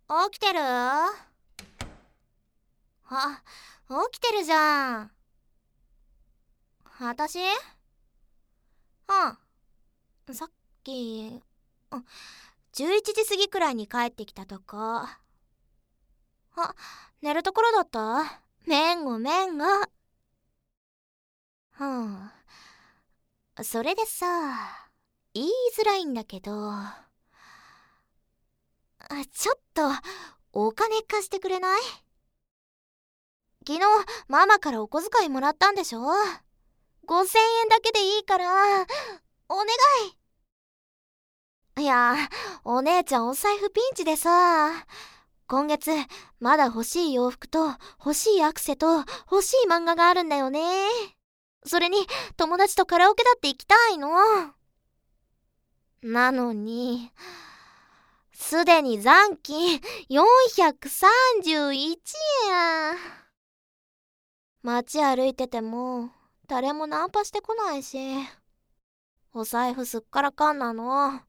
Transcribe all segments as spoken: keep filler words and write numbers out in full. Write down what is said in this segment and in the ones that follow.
起きてる？あ、起きてるじゃん。私？うん。さっき、あ、じゅういちじ過ぎくらいに帰ってきたとこ。あ、寝るところだった？めんごめんご。うん。それでさ、言いづらいんだけど、あ、ちょっとお金貸してくれない？昨日ママからお小遣いもらったんでしょ？ごせんえんだけでいいからお願い。いや、お姉ちゃんお財布ピンチでさ、今月まだ欲しい洋服と欲しいアクセと欲しい漫画があるんだよね。それに友達とカラオケだって行きたいの。なのにすでに残金よんひゃくさんじゅういちえん。街歩いてても誰もナンパしてこないし、お財布すっからかんなの。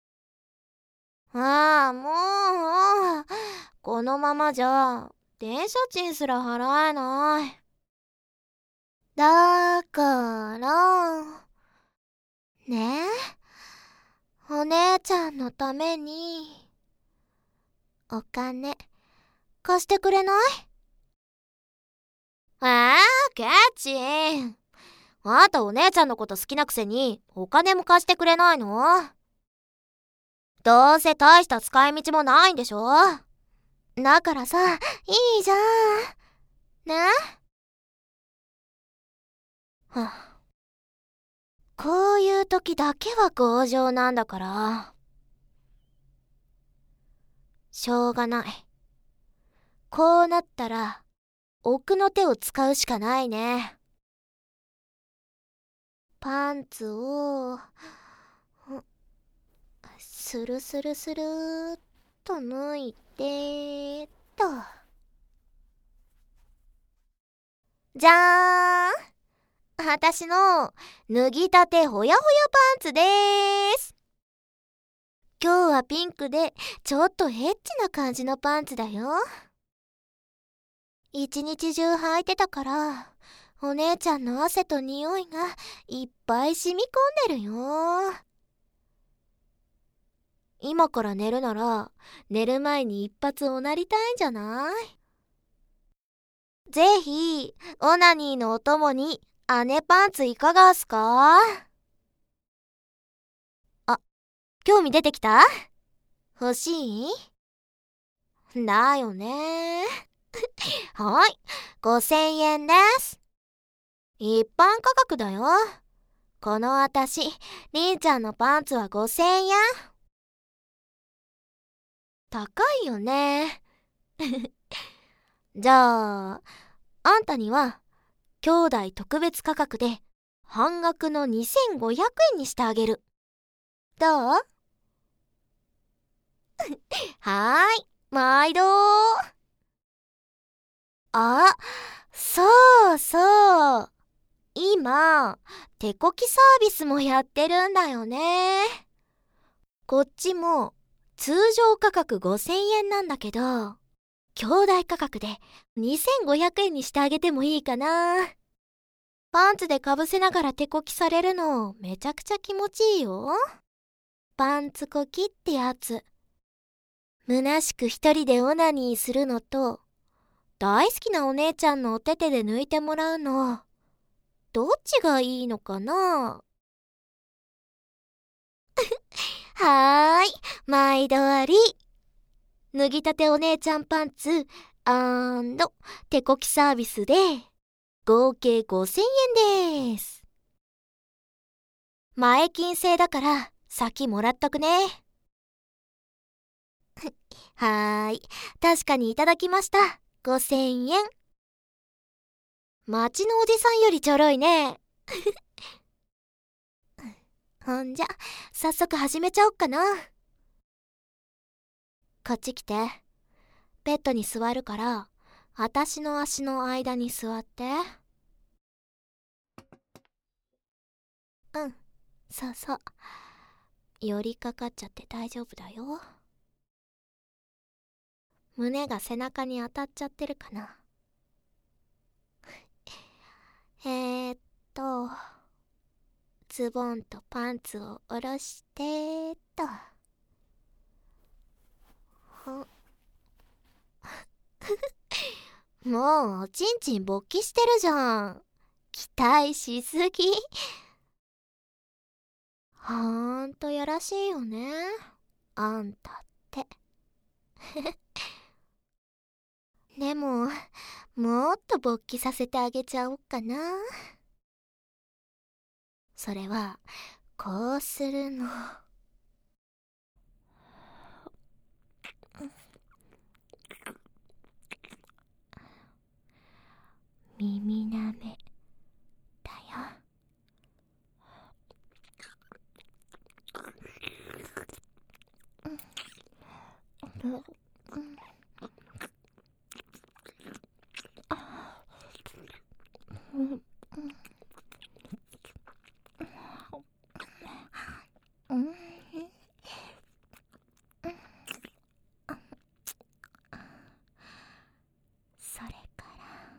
ああ、もう、このままじゃ電車賃すら払えない。だからね、お姉ちゃんのためにお金貸してくれない？えー、ケチ。あんたお姉ちゃんのこと好きなくせにお金も貸してくれないの？どうせ大した使い道もないんでしょ？だからさ、いいじゃん。ね？はあ、こういう時だけは強情なんだから。しょうがない。こうなったら奥の手を使うしかないね。パンツをスルスルスルーっと脱いでっと。じゃーん、私の脱ぎたてほやほやパンツでーす。今日はピンクでちょっとエッチな感じのパンツだよ。一日中履いてたからお姉ちゃんの汗と匂いがいっぱい染み込んでるよ。今から寝るなら寝る前に一発おなりたいんじゃない？ぜひオナニーのお供に姉パンツいかがっすか？あ、興味出てきた？欲しい？だよね。はい、ごせんえんです。一般価格だよ。このあたし、りんちゃんのパンツはごせんえん。高いよね。じゃあ、あんたには兄弟特別価格で半額のにせんごひゃくえんにしてあげる。どう？はーい、毎度。あ、そうそう。今、手こきサービスもやってるんだよね。こっちも通常価格ごせんえんなんだけど、兄弟価格でにせんごひゃくえんにしてあげてもいいかな。パンツでかぶせながら手こきされるのめちゃくちゃ気持ちいいよ。パンツこきってやつ。虚しく一人でオナニーするのと、大好きなお姉ちゃんのお手手で抜いてもらうの、どっちがいいのかな？はーい、毎度あり。脱ぎたてお姉ちゃんパンツ手こきサービスで合計ごせんえんです。前金制だから先もらっとくね。はーい、確かにいただきました。ごせんえん。町のおじさんよりちょろいね。ほんじゃ早速始めちゃおっかな。こっち来て。ベッドに座るから私の足の間に座って。うん、そうそう。寄りかかっちゃって大丈夫だよ。 胸が背中に当たっちゃってるかな。えーっと、ズボンとパンツを下ろしてーっと。もうおちんちん勃起してるじゃん。期待しすぎ。ほんとやらしいよね、あんたって。でももっと勃起させてあげちゃおっかな。それはこうするの。耳なめだよ。それから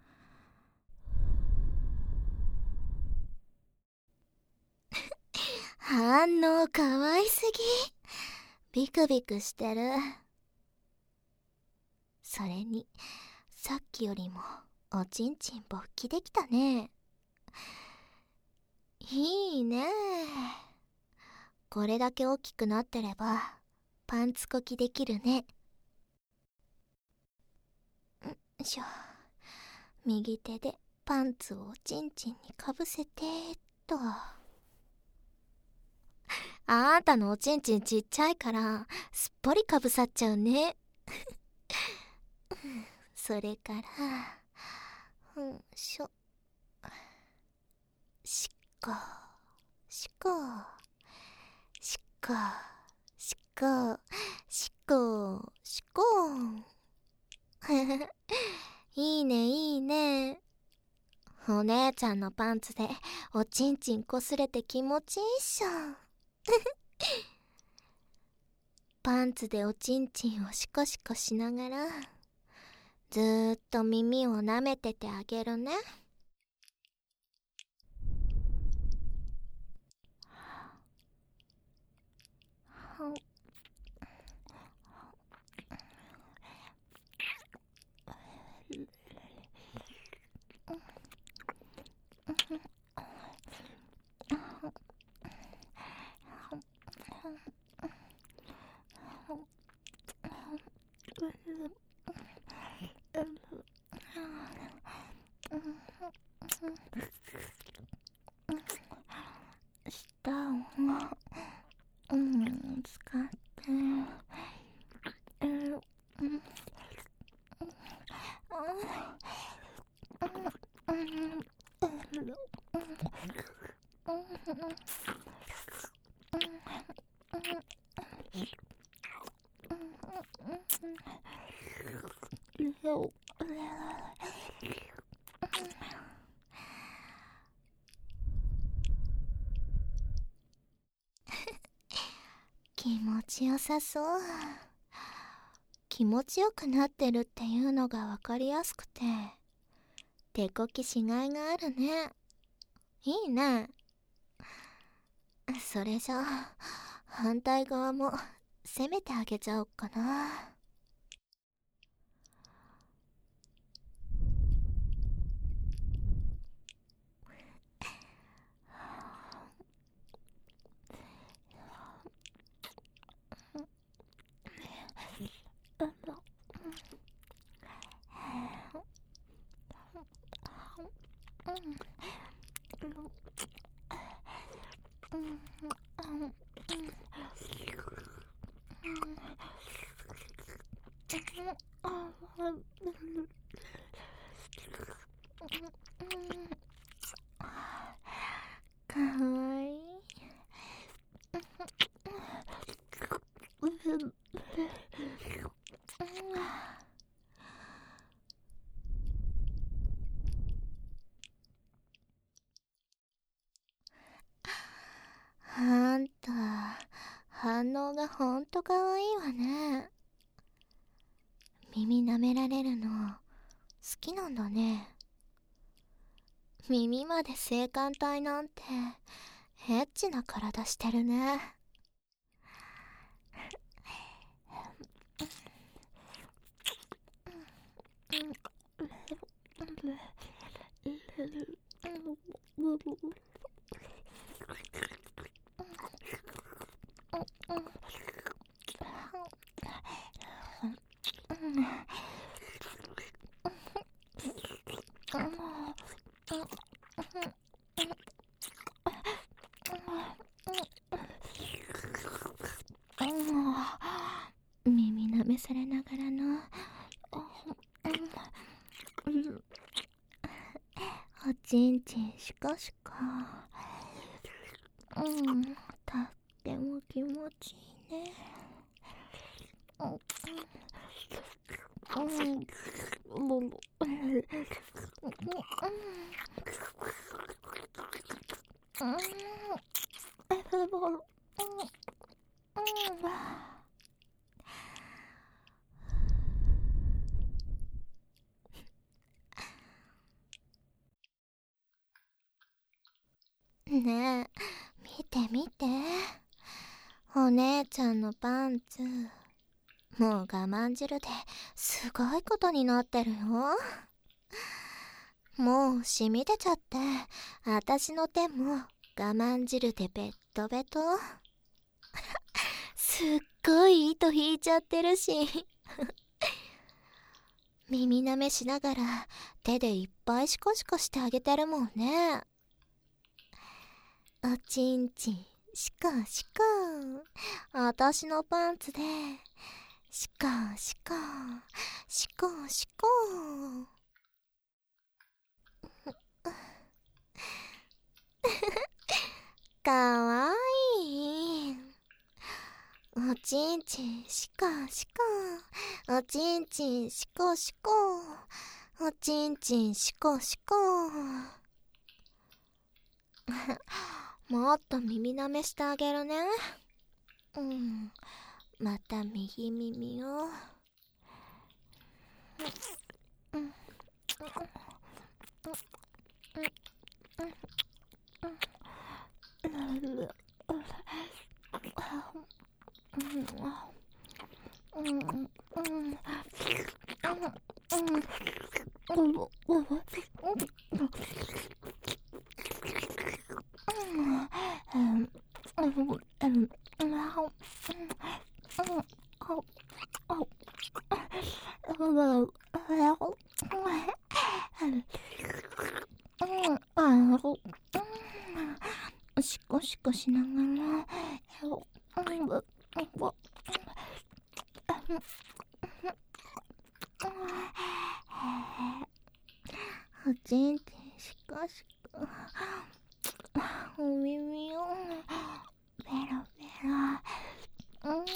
反応かわいすぎ。ビクビクしてる。それにさっきよりもおちんちん勃起できたね。いいね。これだけ大きくなってればパンツこきできるね。よいしょ。右手でパンツをおちんちんにかぶせてーっと。あんたのおちんちんちっちゃいからすっぽりかぶさっちゃうね。それからうんしょ、しっこしっこしっこしっこしっこしっこ。いいねいいね。お姉ちゃんのパンツでおちんちんこすれて気持ちいいっしょ。パンツでおちんちんをシコシコしながらずーっと耳を舐めててあげるね。舌をうん使って気持ちよさそう。気持ちよくなってるっていうのがわかりやすくて手こきしがいがあるね。いいね。それじゃあ反対側も攻めてあげちゃおっかな。かわいい。あんた反応がほんとかわいいわね。 耳舐められるの好きなんだね。耳まで性感帯なんてエッチな体してるね。耳舐めされながらのおちんちんしかしか。うん、とっても気持ちいいね。うん、うん、ねえ、見て見て。お姉ちゃんのパンツ。もう我慢汁ですごいことになってるよ。もう染み出ちゃって、あたしの手も我慢汁でベットベト。すっごい糸引いちゃってるし。耳舐めしながら手でいっぱいシコシコしてあげてるもんね。おちんちんシコシコ。あたしのパンツでシコシコシコシコ。かわいい。おちんちんシコシコ。おちんちんシコシコ。おちんちんシコシコ。もっと耳舐めしてあげるね。うん、また右耳を。うん、シコシコしながらおちんちんシコシコ。お耳をペロペロ。うん、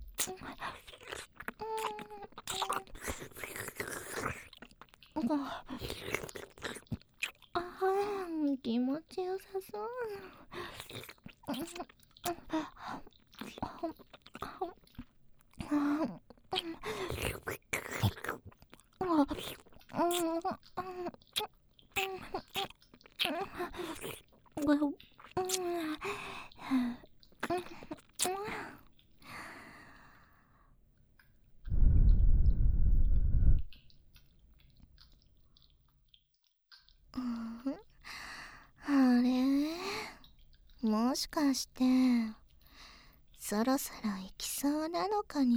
ああ、気持ちよさそう。あれ、もしかしてそろそろ行きそうなのかに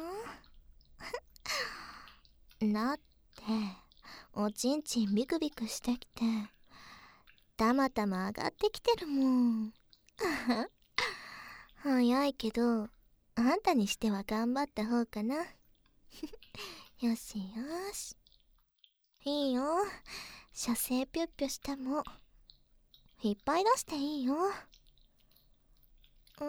ゃ。だっておちんちんビクビクしてきてたまたま上がってきてるもん。早いけどあんたにしては頑張った方かな。よしよし、いいよ。射精ピュッピュしてもいっぱい出していいよ。うん、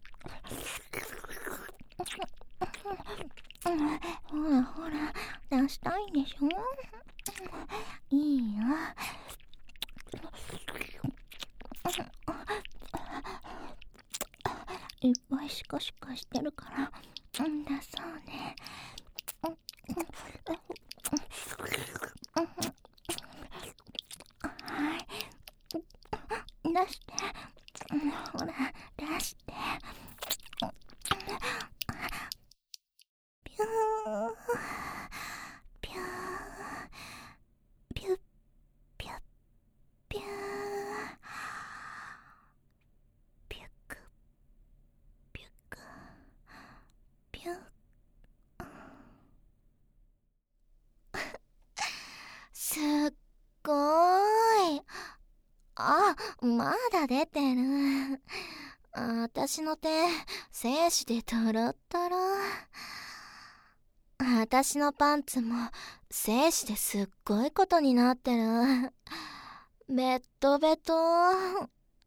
ほらほら出したいんでしょ。いいよ。いっぱいシカシカしてるからうんだそうね。はい、出して、ほら出して。ピューピューピュッピュッピューピュックピュックピュッすっごーい。あ、まだ出てる。あたしの手精子でトロットロ。あたしのパンツも精子ですっごいことになってる。ベットベト、うん、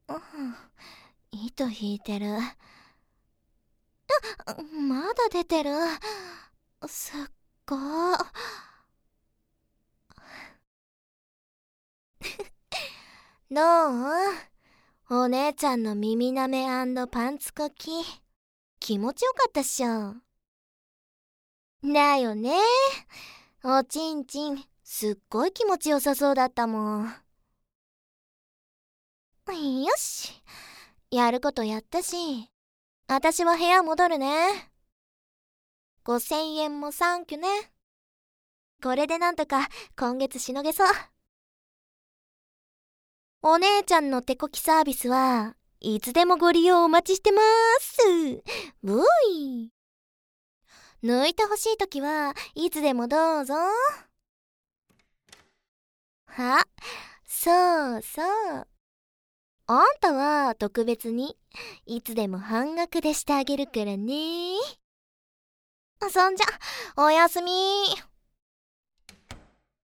糸引いてる。あ、まだ出てる。すっごー。どう？お姉ちゃんの耳なめ&パンツかき気持ちよかったっしょ。だよね。おちんちんすっごい気持ちよさそうだったもん。よし、やることやったし、あたしは部屋戻るね。ごせんえんもサンキュね。これでなんとか今月しのげそう。お姉ちゃんの手こきサービスはいつでもご利用お待ちしてまーす。ブイ。抜いてほしいときはいつでもどうぞ。あ、そうそう。あんたは特別にいつでも半額でしてあげるからね。そんじゃ、おやすみ。